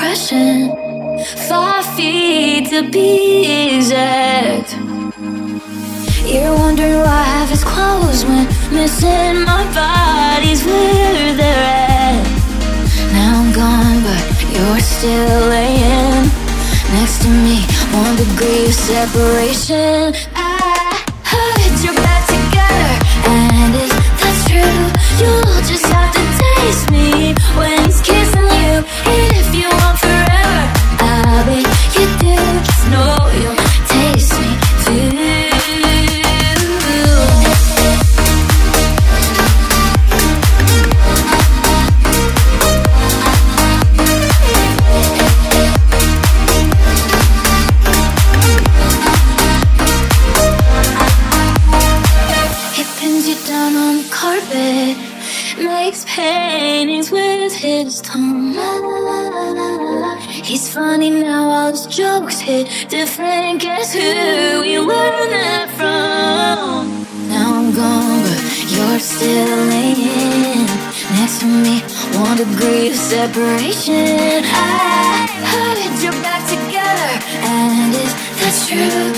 depression. 5 feet to be exact. You're wondering why I have his clothes when missing my body's where they're at. Now I'm gone, but you're still laying next to me. 1 degree of separation. I heard you're back together, and if that's true, you'll just have to taste me when he's kissing you. And if you want forever, I'll bet you do. Just know you'll taste me too. Makes paintings with his tongue. He's funny now, all his jokes hit different. Guess who we learned that from? Now I'm gone, but you're still laying next to me. 1 degree of separation. I heard you're back together, and if that's true,